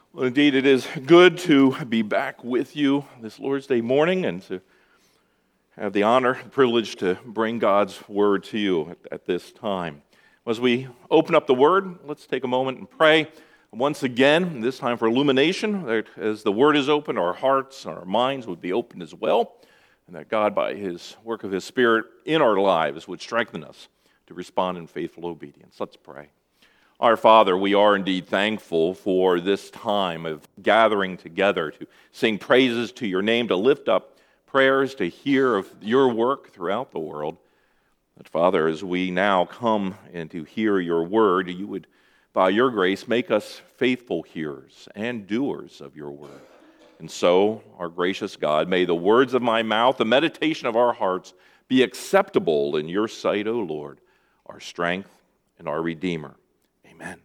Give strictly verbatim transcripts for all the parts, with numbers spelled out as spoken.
Well, indeed, it is good to be back with you this Lord's Day morning and to have the honor, the privilege to bring God's Word to you at, at this time. As we open up the Word, let's take a moment and pray once again, this time for illumination, that as the Word is open, our hearts and our minds would be open as well, and that God, by His work of His Spirit in our lives, would strengthen us to respond in faithful obedience. Let's pray. Our Father, we are indeed thankful for this time of gathering together to sing praises to your name, to lift up prayers, to hear of your work throughout the world. But Father, as we now come and to hear your word, you would, by your grace, make us faithful hearers and doers of your word. And so, our gracious God, may the words of my mouth, the meditation of our hearts, be acceptable in your sight, O Lord, our strength and our Redeemer. Amen.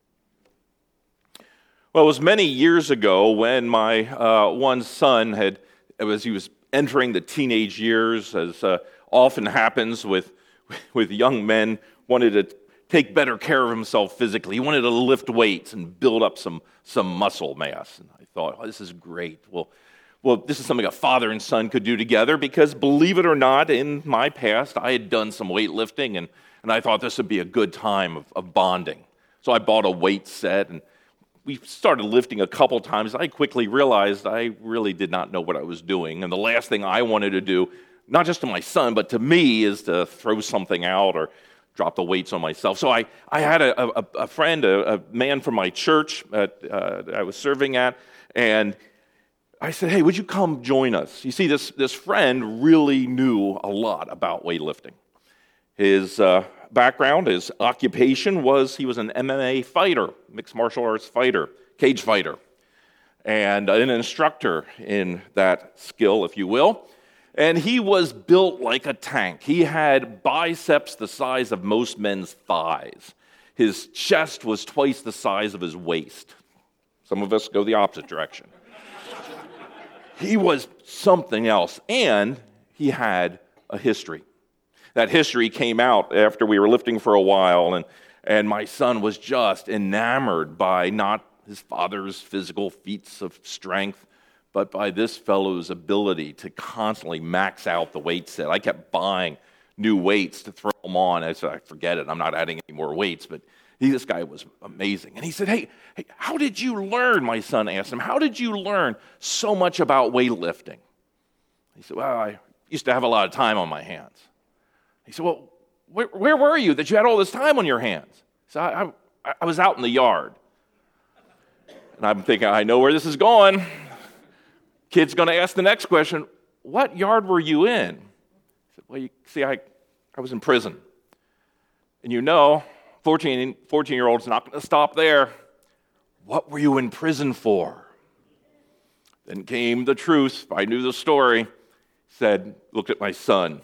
Well, it was many years ago when my uh, one son had, as he was entering the teenage years, as uh, often happens with with young men, wanted to take better care of himself physically. He wanted to lift weights and build up some some muscle mass. And I thought, oh, this is great. Well, well, this is something a father and son could do together because, believe it or not, in my past, I had done some weightlifting, and, and I thought this would be a good time of, of bonding. So I bought a weight set, and we started lifting a couple times. I quickly realized I really did not know what I was doing, and the last thing I wanted to do, not just to my son, but to me, is to throw something out or drop the weights on myself. So I, I had a, a, a friend, a, a man from my church at, uh, that I was serving at, and I said, hey, would you come join us? You see, this, this friend really knew a lot about weightlifting. His uh, background, his occupation was he was an M M A fighter, mixed martial arts fighter, cage fighter, and an instructor in that skill, if you will. And he was built like a tank. He had biceps the size of most men's thighs. His chest was twice the size of his waist. Some of us go the opposite direction. He was something else, and he had a history. That history came out after we were lifting for a while, and, and my son was just enamored by not his father's physical feats of strength, but by this fellow's ability to constantly max out the weight set. I kept buying new weights to throw them on. I said, forget it, I'm not adding any more weights, but he, this guy was amazing. And he said, hey, hey, how did you learn, my son asked him, how did you learn so much about weightlifting? He said, well, I used to have a lot of time on my hands. He said, well, where, where were you that you had all this time on your hands? He said, I, I, I was out in the yard. And I'm thinking, I know where this is going. Kid's going to ask the next question, what yard were you in? He said, well, you see, I, I was in prison. And you know, fourteen, fourteen-year-old's not going to stop there. What were you in prison for? Then came the truth. I knew the story. Said, looked at my son.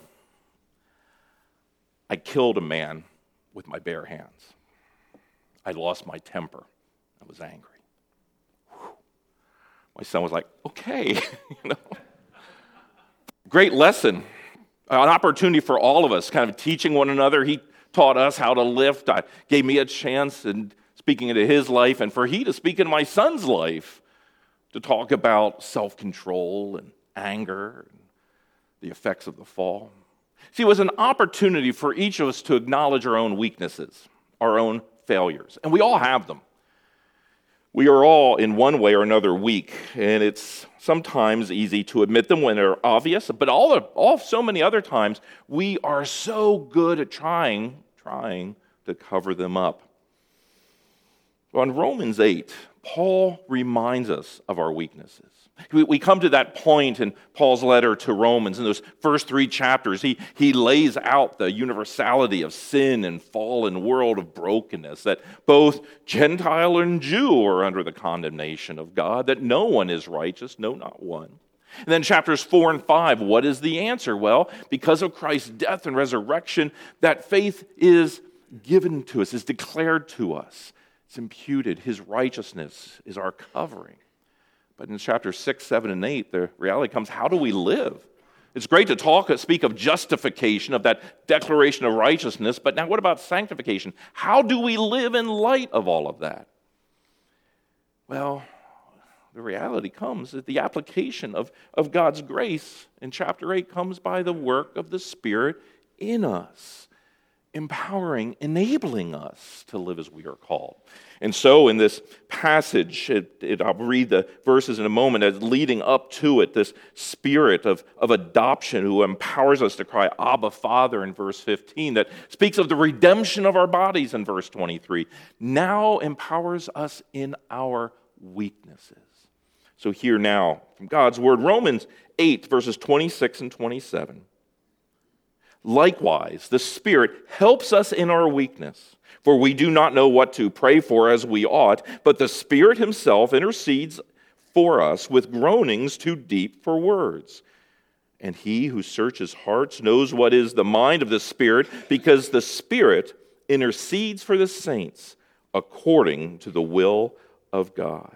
I killed a man with my bare hands. I lost my temper. I was angry. Whew. My son was like, okay. you know, Great lesson. An opportunity for all of us, kind of teaching one another. He taught us how to lift. I gave me a chance in speaking into his life, and for he to speak into my son's life, to talk about self-control and anger and the effects of the fall. See, it was an opportunity for each of us to acknowledge our own weaknesses, our own failures, and we all have them. We are all, in one way or another, weak, and it's sometimes easy to admit them when they're obvious, but all, of, all so many other times, we are so good at trying, trying to cover them up. Well, in Romans eight, Paul reminds us of our weaknesses. We come to that point in Paul's letter to Romans. In those first three chapters, he, he lays out the universality of sin and fallen world of brokenness, that both Gentile and Jew are under the condemnation of God, that no one is righteous, no, not one. And then chapters four and five, what is the answer? Well, because of Christ's death and resurrection, that faith is given to us, is declared to us. It's imputed. His righteousness is our covering. But in chapters six, seven, and eight, the reality comes, how do we live? It's great to talk, speak of justification, of that declaration of righteousness, but now what about sanctification? How do we live in light of all of that? Well, the reality comes that the application of, of God's grace in chapter eight comes by the work of the Spirit in us, empowering, enabling us to live as we are called. And so in this passage, it, it, I'll read the verses in a moment, as leading up to it, this spirit of, of adoption who empowers us to cry, Abba, Father, in verse fifteen, that speaks of the redemption of our bodies in verse twenty-three, now empowers us in our weaknesses. So here now, from God's word, Romans eight, verses twenty-six and twenty-seven. Likewise, the Spirit helps us in our weakness, for we do not know what to pray for as we ought, but the Spirit himself intercedes for us with groanings too deep for words. And he who searches hearts knows what is the mind of the Spirit, because the Spirit intercedes for the saints according to the will of God.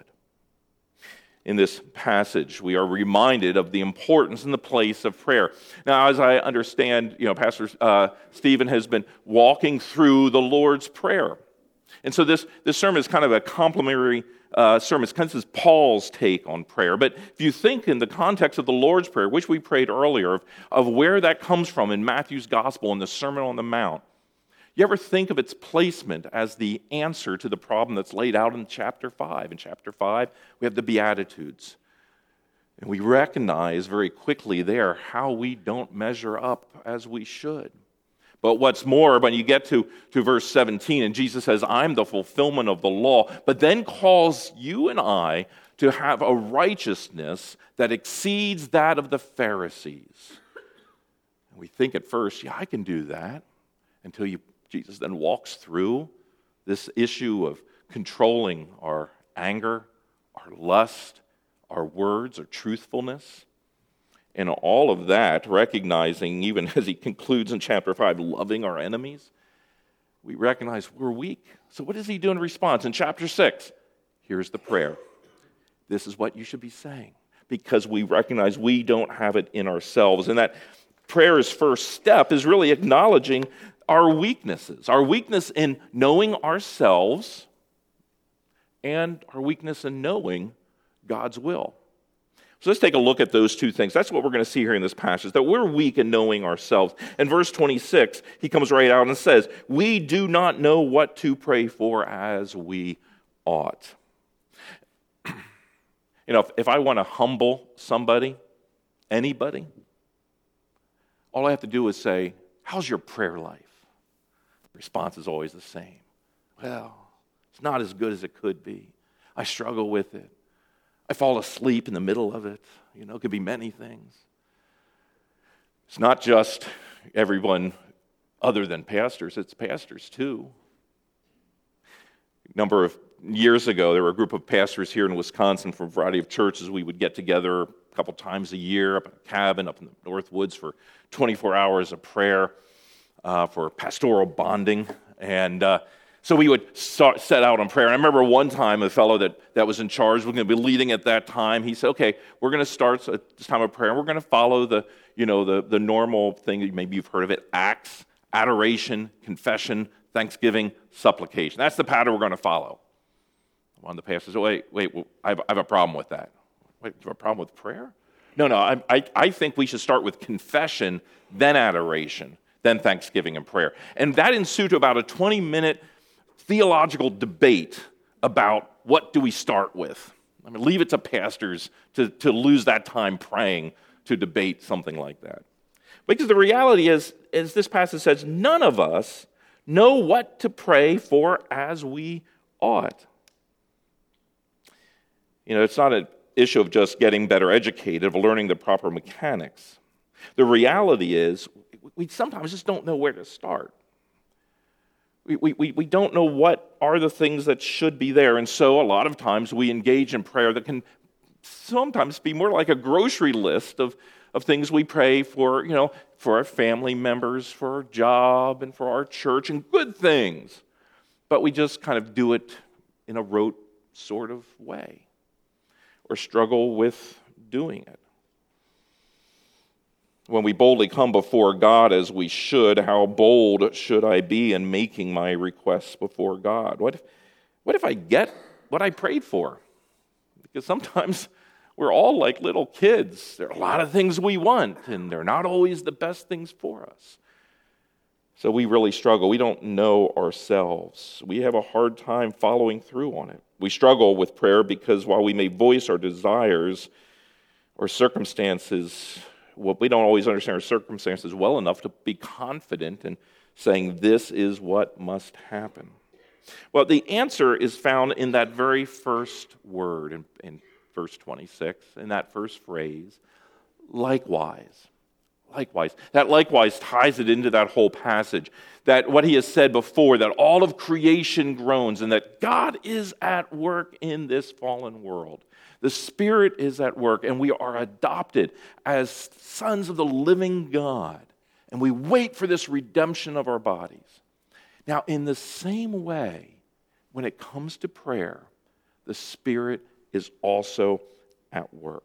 In this passage, we are reminded of the importance and the place of prayer. Now, as I understand, you know, Pastor uh, Stephen has been walking through the Lord's Prayer. And so this, this sermon is kind of a complementary uh, sermon. It's kind of Paul's take on prayer. But if you think in the context of the Lord's Prayer, which we prayed earlier, of, of where that comes from in Matthew's Gospel and the Sermon on the Mount, you ever think of its placement as the answer to the problem that's laid out in chapter five? In chapter five, we have the Beatitudes. And we recognize very quickly there how we don't measure up as we should. But what's more, when you get to, to verse seventeen, and Jesus says, I'm the fulfillment of the law, but then calls you and I to have a righteousness that exceeds that of the Pharisees. And we think at first, yeah, I can do that, until you Jesus then walks through this issue of controlling our anger, our lust, our words, our truthfulness. And all of that, recognizing, even as he concludes in chapter five, loving our enemies, we recognize we're weak. So what does he do in response? In chapter six, here's the prayer. This is what you should be saying, because we recognize we don't have it in ourselves. And that prayer's first step is really acknowledging our weaknesses, our weakness in knowing ourselves and our weakness in knowing God's will. So let's take a look at those two things. That's what we're going to see here in this passage, that we're weak in knowing ourselves. In verse twenty-six, he comes right out and says, we do not know what to pray for as we ought. You know, if, if I want to humble somebody, anybody, all I have to do is say, how's your prayer life? The response is always the same. Well, it's not as good as it could be. I struggle with it. I fall asleep in the middle of it. You know, it could be many things. It's not just everyone other than pastors. It's pastors too. A number of years ago, there were a group of pastors here in Wisconsin from a variety of churches. We would get together a couple times a year up in a cabin up in the North Woods for twenty-four hours of prayer uh, for pastoral bonding. And uh, so we would start, set out on prayer. And I remember one time a fellow that, that was in charge, was going to be leading at that time. He said, okay, we're going to start at this time of prayer. And we're going to follow the, you know, the, the normal thing, maybe you've heard of it, acts, adoration, confession, thanksgiving, supplication. That's the pattern we're going to follow. One of the pastors said, wait, wait, well, I, have, I have a problem with that. Wait, do you have a problem with prayer? No, no, I, I, I think we should start with confession, then adoration, then thanksgiving and prayer. And that ensued to about a twenty-minute theological debate about what do we start with. I mean, leave it to pastors to, to lose that time praying to debate something like that. Because the reality is, as this passage says, none of us know what to pray for as we ought. You know, it's not an issue of just getting better educated, of learning the proper mechanics. The reality is, we sometimes just don't know where to start. We, we, we don't know what are the things that should be there, and so a lot of times we engage in prayer that can sometimes be more like a grocery list of, of things we pray for, you know, for our family members, for our job, and for our church, and good things. But we just kind of do it in a rote sort of way, or struggle with doing it. When we boldly come before God as we should, how bold should I be in making my requests before God? What if, what if I get what I prayed for? Because sometimes we're all like little kids. There are a lot of things we want, and they're not always the best things for us. So we really struggle. We don't know ourselves. We have a hard time following through on it. We struggle with prayer because while we may voice our desires or circumstances, well, we don't always understand our circumstances well enough to be confident in saying this is what must happen. Well, the answer is found in that very first word in, in verse twenty-six, in that first phrase, likewise. Likewise. That likewise ties it into that whole passage. That what he has said before, that all of creation groans and that God is at work in this fallen world. The Spirit is at work and we are adopted as sons of the living God. And we wait for this redemption of our bodies. Now, in the same way, when it comes to prayer, the Spirit is also at work.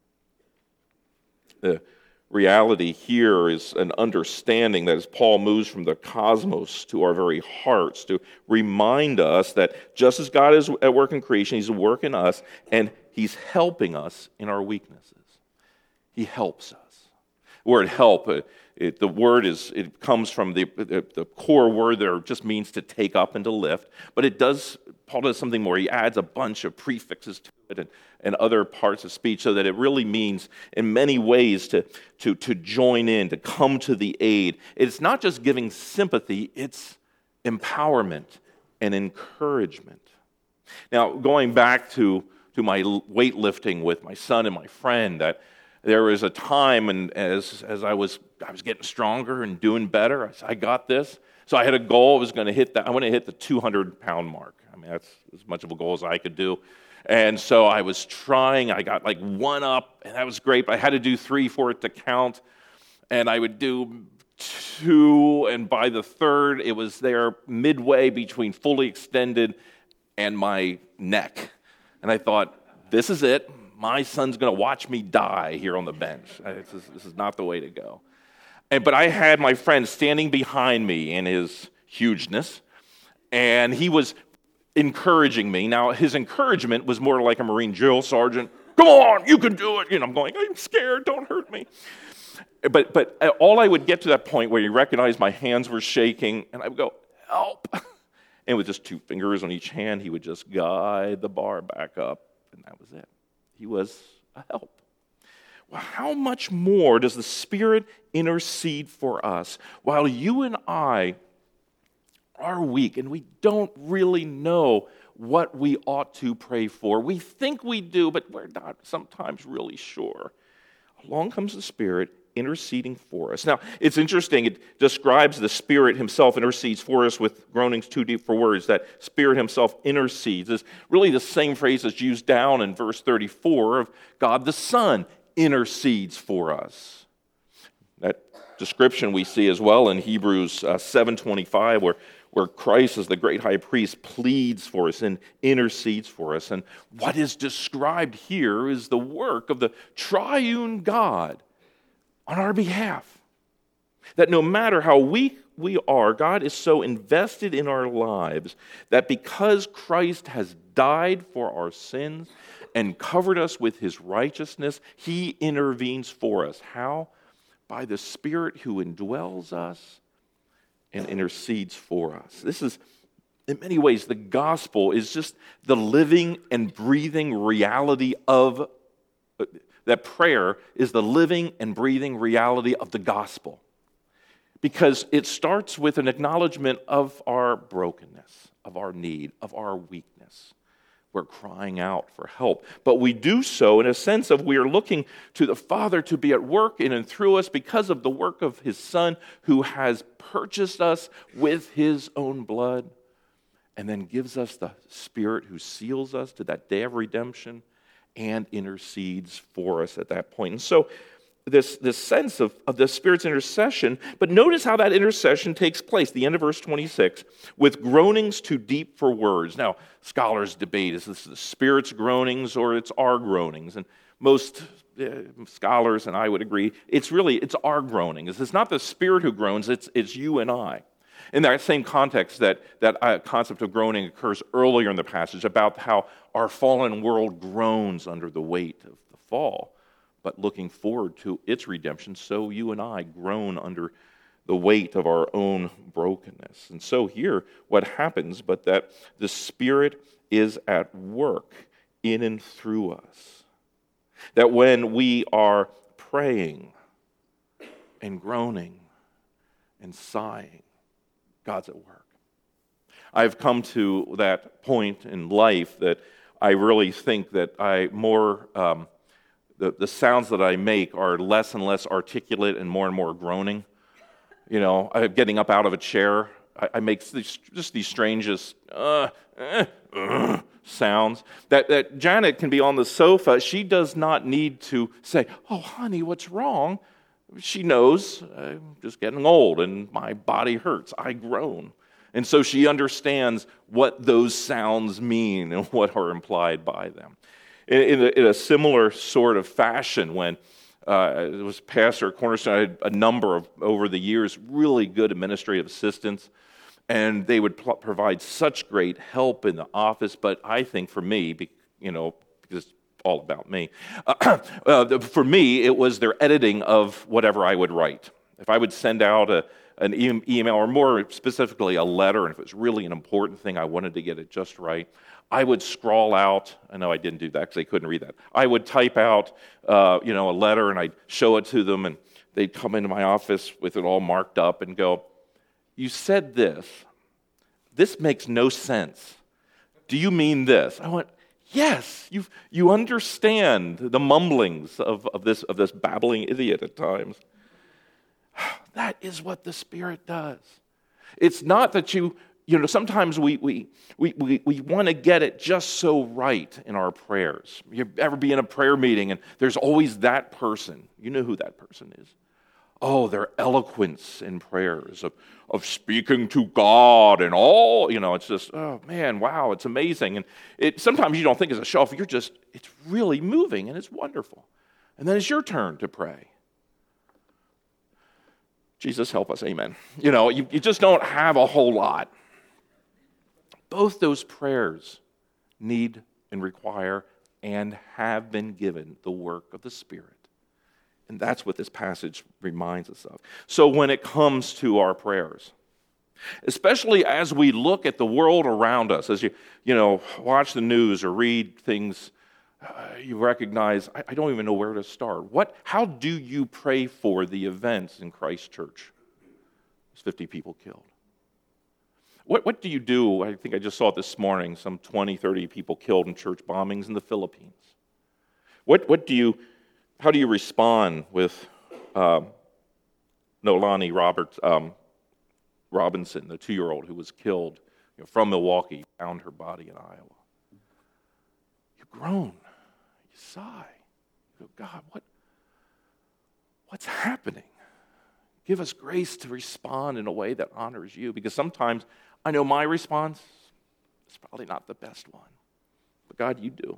The reality here is an understanding that as Paul moves from the cosmos to our very hearts to remind us that just as God is at work in creation, he's at work in us, and he's helping us in our weaknesses. He helps us. The word help, it, it, the word is, it comes from the, the, the core word there, just means to take up and to lift, but it does, Paul does something more. He adds a bunch of prefixes to it and, and other parts of speech so that it really means in many ways to, to, to join in, to come to the aid. It's not just giving sympathy, it's empowerment and encouragement. Now, going back to, to my weightlifting with my son and my friend, that there was a time, and as as I was I was getting stronger and doing better, I said, I got this. So I had a goal. I was going to hit that. I want to hit the two hundred pound mark. I mean, that's as much of a goal as I could do. And so I was trying. I got like one up, and that was great. But I had to do three for it to count. And I would do two, and by the third, it was there midway between fully extended and my neck. And I thought, this is it. My son's going to watch me die here on the bench. This is, this is not the way to go. And, but I had my friend standing behind me in his hugeness, and he was encouraging me. Now, his encouragement was more like a Marine drill sergeant. Come on, you can do it. You know, I'm going, I'm scared, don't hurt me. But, but all I would get to that point where he recognized my hands were shaking, and I would go, help. And with just two fingers on each hand, he would just guide the bar back up, and that was it. He was a help. Well, how much more does the Spirit intercede for us while you and I are weak and we don't really know what we ought to pray for? We think we do, but we're not sometimes really sure. Along comes the Spirit interceding for us. Now, it's interesting. It describes the Spirit himself intercedes for us with groanings too deep for words. That Spirit himself intercedes is really the same phrase that's used down in verse thirty-four of God the Son intercedes for us. That description we see as well in Hebrews uh, seven twenty-five where, where Christ as the great high priest pleads for us and intercedes for us. And what is described here is the work of the triune God on our behalf. That no matter how weak we are, God is so invested in our lives that because Christ has died for our sins and covered us with his righteousness, he intervenes for us. How? By the Spirit who indwells us and intercedes for us. This is, in many ways, the gospel is just the living and breathing reality of that prayer is the living and breathing reality of the gospel. Because it starts with an acknowledgement of our brokenness, of our need, of our weakness. We're crying out for help. But we do so in a sense of we are looking to the Father to be at work in and through us because of the work of his Son who has purchased us with his own blood and then gives us the Spirit who seals us to that day of redemption and intercedes for us at that point. And so this, this sense of, of the Spirit's intercession, but notice how that intercession takes place, the end of verse twenty-six, with groanings too deep for words. Now, scholars debate, is this the Spirit's groanings or it's our groanings? And most uh, scholars, and I would agree, it's really, it's our groanings. It's not the Spirit who groans, it's, it's you and I. In that same context, that, that uh, concept of groaning occurs earlier in the passage about how our fallen world groans under the weight of the fall. But looking forward to its redemption, so you and I groan under the weight of our own brokenness. And so here, what happens, but that the Spirit is at work in and through us. That when we are praying and groaning and sighing, God's at work. I've come to that point in life that I really think that I more, um, the, the sounds that I make are less and less articulate and more and more groaning. You know, I'm getting up out of a chair. I, I make these, just these strangest uh, uh, uh, sounds. That, that Janet can be on the sofa. She does not need to say, "Oh, honey, what's wrong?" She knows I'm just getting old and my body hurts. I groan. And so she understands what those sounds mean and what are implied by them. In, in, a, in a similar sort of fashion, when uh, it was pastor at Cornerstone, I had a number of, over the years, really good administrative assistants, and they would pl- provide such great help in the office. But I think for me, be, you know, because it's all about me, uh, uh, for me, it was their editing of whatever I would write. If I would send out a an e- email, or more specifically a letter, and if it was really an important thing, I wanted to get it just right, I would scrawl out. I know I didn't do that because they couldn't read that. I would type out, uh, you know, a letter, and I'd show it to them, and they'd come into my office with it all marked up and go, "You said this. This makes no sense. Do you mean this?" I went, "Yes, you you understand the mumblings of, of this of this babbling idiot at times." That is what the Spirit does. It's not that you, you know, sometimes we we we we, we want to get it just so right in our prayers. You ever be in a prayer meeting and there's always that person. You know who that person is. Oh, their eloquence in prayers of, of speaking to God and all, you know, it's just, oh man, wow, it's amazing. And it sometimes you don't think it's a show off, you're just, it's really moving and it's wonderful. And then it's your turn to pray. Jesus, help us, amen. You know, you, you just don't have a whole lot. Both those prayers need and require and have been given the work of the Spirit. And that's what this passage reminds us of. So when it comes to our prayers, especially as we look at the world around us, as you, you know, watch the news or read things, uh, you recognize, I, I don't even know where to start. What? How do you pray for the events in Christ Church? There's fifty people killed. What, what do you do? I think I just saw it this morning, some twenty, thirty people killed in church bombings in the Philippines. What, what do you... How do you respond with uh, Nolani Roberts, um, Robinson, the two-year-old who was killed, you know, from Milwaukee, found her body in Iowa? You groan, you sigh, you go, God, what, what's happening? Give us grace to respond in a way that honors you, because sometimes I know my response is probably not the best one, but God, you do.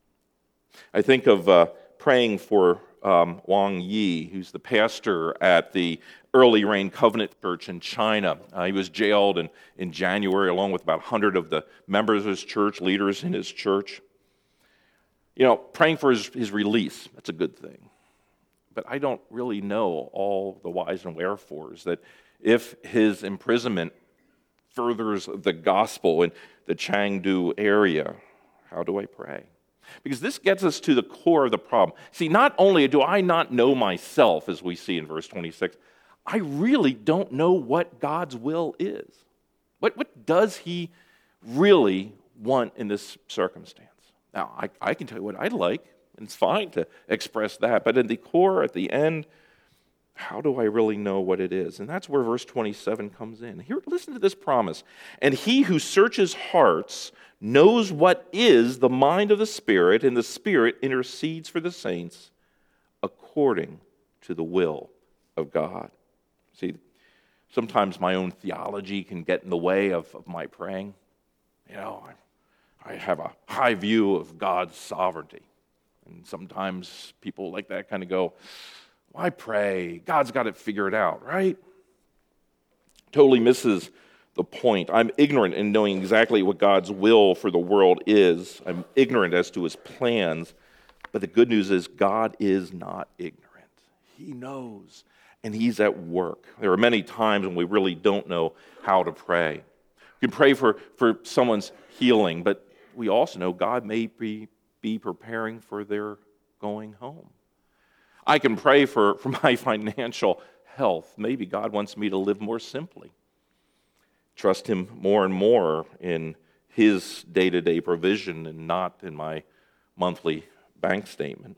I think of uh, praying for um, Wang Yi, who's the pastor at the Early Rain Covenant Church in China. Uh, he was jailed in, in January along with about one hundred of the members of his church, leaders in his church. You know, praying for his, his release, that's a good thing. But I don't really know all the whys and wherefores that if his imprisonment furthers the gospel in the Chengdu area, how do I pray? Because this gets us to the core of the problem. See, not only do I not know myself, as we see in verse twenty-six, I really don't know what God's will is. What, what does he really want in this circumstance? Now, I, I can tell you what I'd like, and it's fine to express that, but in the core, at the end, how do I really know what it is? And that's where verse twenty-seven comes in. Here, listen to this promise. And he who searches hearts knows what is the mind of the Spirit, and the Spirit intercedes for the saints according to the will of God. See, sometimes my own theology can get in the way of, of my praying. You know, I, I have a high view of God's sovereignty. And sometimes people like that kind of go, well, I pray, God's got it figured out, right? Totally misses the point. I'm ignorant in knowing exactly what God's will for the world is. I'm ignorant as to his plans. But the good news is God is not ignorant. He knows, and he's at work. There are many times when we really don't know how to pray. We can pray for, for someone's healing, but we also know God may be, be preparing for their going home. I can pray for, for my financial health. Maybe God wants me to live more simply. Trust him more and more in his day-to-day provision and not in my monthly bank statement.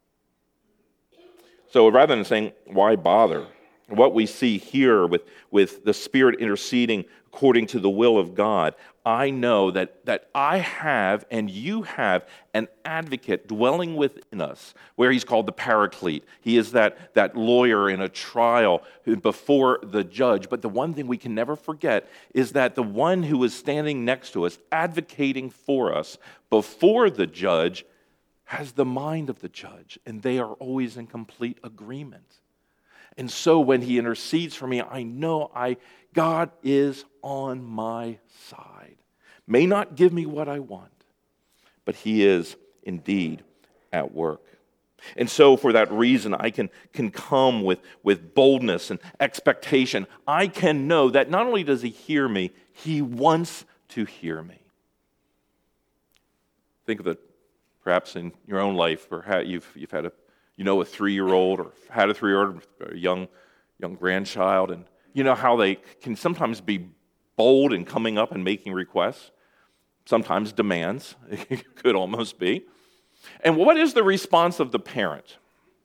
So rather than saying, why bother? What we see here with, with the Spirit interceding according to the will of God, I know that, that I have and you have an advocate dwelling within us, where he's called the Paraclete. He is that, that lawyer in a trial before the judge. But the one thing we can never forget is that the one who is standing next to us, advocating for us before the judge, has the mind of the judge, and they are always in complete agreement. And so when he intercedes for me, I know I God is on my side. May not give me what I want, but he is indeed at work. And so for that reason, I can, can come with, with boldness and expectation. I can know that not only does he hear me, he wants to hear me. Think of it perhaps in your own life, or how you've, you've had a you know, a three-year-old, or had a three-year-old, or a young, young grandchild, and you know how they can sometimes be bold in coming up and making requests, sometimes demands, it could almost be. And what is the response of the parent?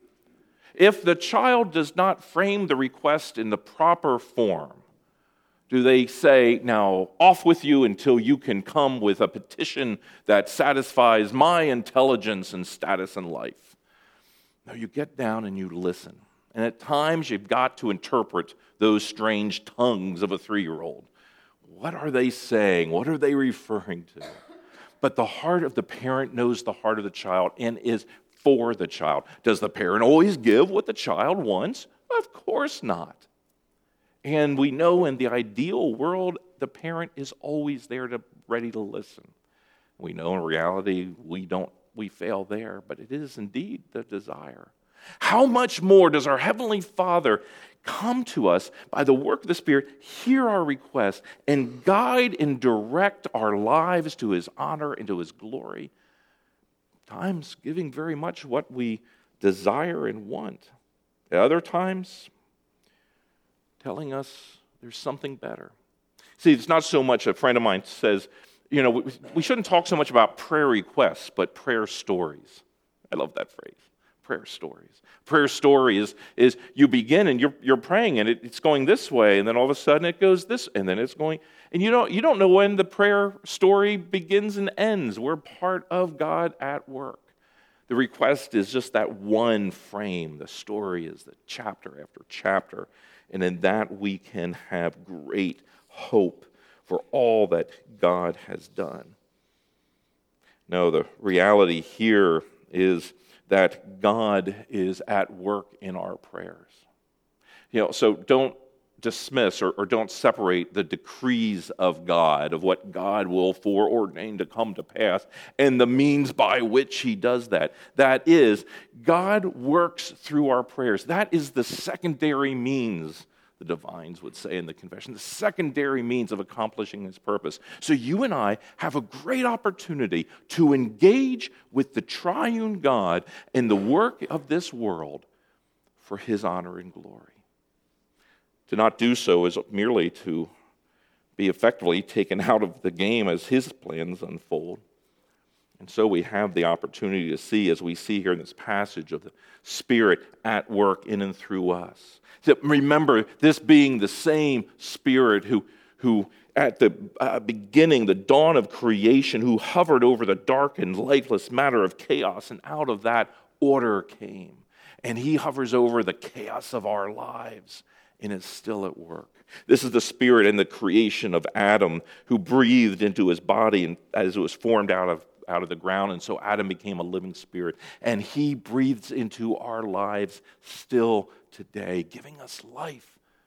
If the child does not frame the request in the proper form, do they say, now, off with you until you can come with a petition that satisfies my intelligence and status in life? No, you get down and you listen. And at times you've got to interpret those strange tongues of a three-year-old. What are they saying? What are they referring to? But the heart of the parent knows the heart of the child and is for the child. Does the parent always give what the child wants? Of course not. And we know in the ideal world, the parent is always there to ready to listen. We know in reality we don't we fail there, but it is indeed the desire. How much more does our Heavenly Father come to us by the work of the Spirit, hear our requests, and guide and direct our lives to his honor and to his glory? Times giving very much what we desire and want. At other times, telling us there's something better. See, it's not so much, a friend of mine says, you know, we shouldn't talk so much about prayer requests, but prayer stories. I love that phrase, prayer stories. Prayer story is, is you begin and you're you're praying and it, it's going this way, and then all of a sudden it goes this, and then it's going, and you don't you don't know when the prayer story begins and ends. We're part of God at work. The request is just that one frame. The story is the chapter after chapter, and in that we can have great hope for all that God has done. No, the reality here is that God is at work in our prayers. You know, so don't dismiss or, or don't separate the decrees of God, of what God will foreordain to come to pass, and the means by which he does that. That is, God works through our prayers. That is the secondary means, the divines would say in the confession, the secondary means of accomplishing his purpose. So you and I have a great opportunity to engage with the triune God in the work of this world for his honor and glory. To not do so is merely to be effectively taken out of the game as his plans unfold. And so we have the opportunity to see, as we see here in this passage, of the Spirit at work in and through us. So remember, this being the same Spirit who, who at the uh, beginning, the dawn of creation, who hovered over the dark and lifeless matter of chaos, and out of that order came. And he hovers over the chaos of our lives and is still at work. This is the Spirit in the creation of Adam, who breathed into his body and as it was formed out of out of the ground, and so Adam became a living spirit, and he breathes into our lives still today, giving us life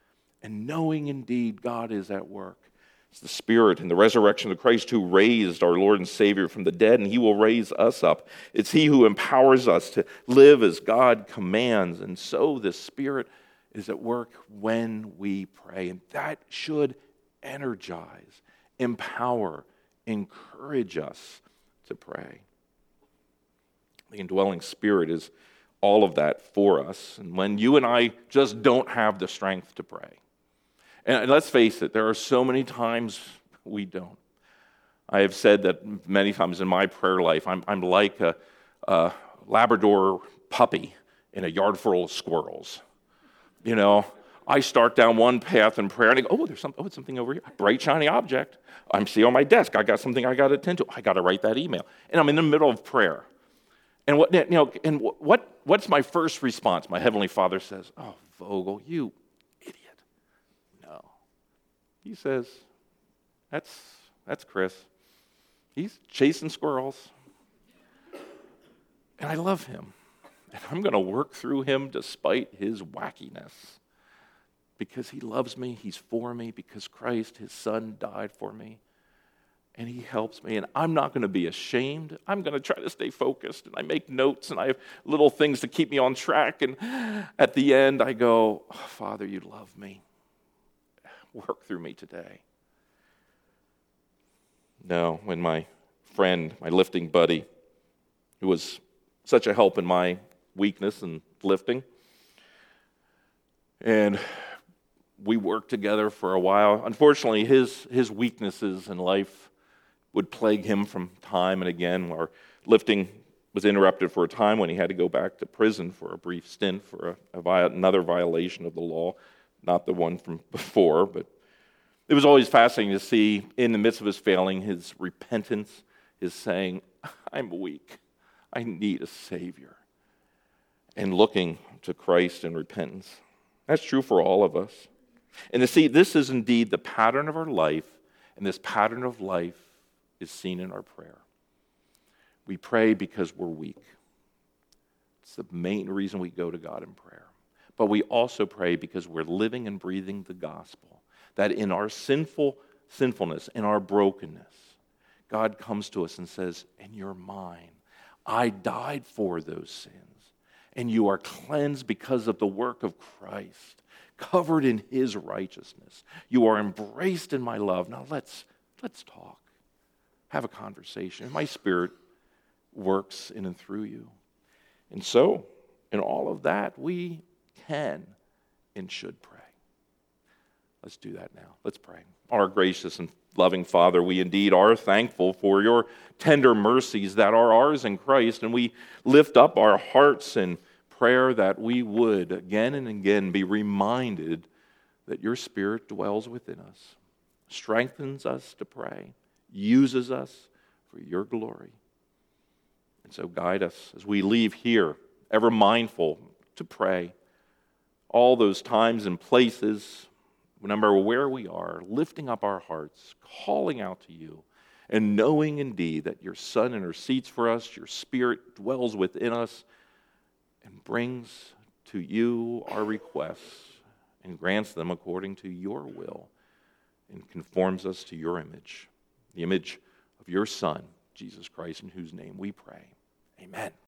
and knowing indeed God is at work. It's the Spirit and the resurrection of Christ who raised our Lord and Savior from the dead, and he will raise us up. It's he who empowers us to live as God commands, and so the Spirit is at work when we pray, and that should energize, empower, encourage us to pray. The indwelling Spirit is all of that for us, and when you and I just don't have the strength to pray, and let's face it, there are so many times we don't. I have said that many times in my prayer life, I'm, I'm like a, a Labrador puppy in a yard full of squirrels. You know, I start down one path in prayer, and I go, oh, there's something, oh, it's something over here. Bright, shiny object. I'm see on my desk. I got something I got to attend to. I got to write that email. And I'm in the middle of prayer. And what, you know, and what, what's my first response? My Heavenly Father says, oh, Vogel, you idiot. No. He says, that's, that's Chris. He's chasing squirrels. And I love him. And I'm going to work through him despite his wackiness. Because he loves me, he's for me, because Christ, his Son, died for me. And he helps me, and I'm not going to be ashamed. I'm going to try to stay focused, and I make notes, and I have little things to keep me on track. And at the end, I go, oh, Father, you love me. Work through me today. No, when my friend, my lifting buddy, who was such a help in my weakness and lifting, and we worked together for a while. Unfortunately, his his weaknesses in life would plague him from time and again. Our lifting was interrupted for a time when he had to go back to prison for a brief stint for a, a another violation of the law, not the one from before. But it was always fascinating to see, in the midst of his failing, his repentance, his saying, I'm weak. I need a Savior. And looking to Christ in repentance. That's true for all of us. And to see, this is indeed the pattern of our life, and this pattern of life is seen in our prayer. We pray because we're weak. It's the main reason we go to God in prayer. But we also pray because we're living and breathing the gospel, that in our sinful sinfulness, in our brokenness, God comes to us and says, and you're mine. I died for those sins, and you are cleansed because of the work of Christ, covered in his righteousness. You are embraced in my love. Now let's let's talk. Have a conversation. My Spirit works in and through you. And so, in all of that, we can and should pray. Let's do that now. Let's pray. Our gracious and loving Father, we indeed are thankful for your tender mercies that are ours in Christ, and we lift up our hearts in prayer that we would again and again be reminded that your Spirit dwells within us, strengthens us to pray, uses us for your glory. And so guide us as we leave here, ever mindful to pray. All those times and places, no matter where we are, lifting up our hearts, calling out to you, and knowing indeed that your Son intercedes for us, your Spirit dwells within us, and brings to you our requests and grants them according to your will and conforms us to your image, the image of your Son, Jesus Christ, in whose name we pray. Amen.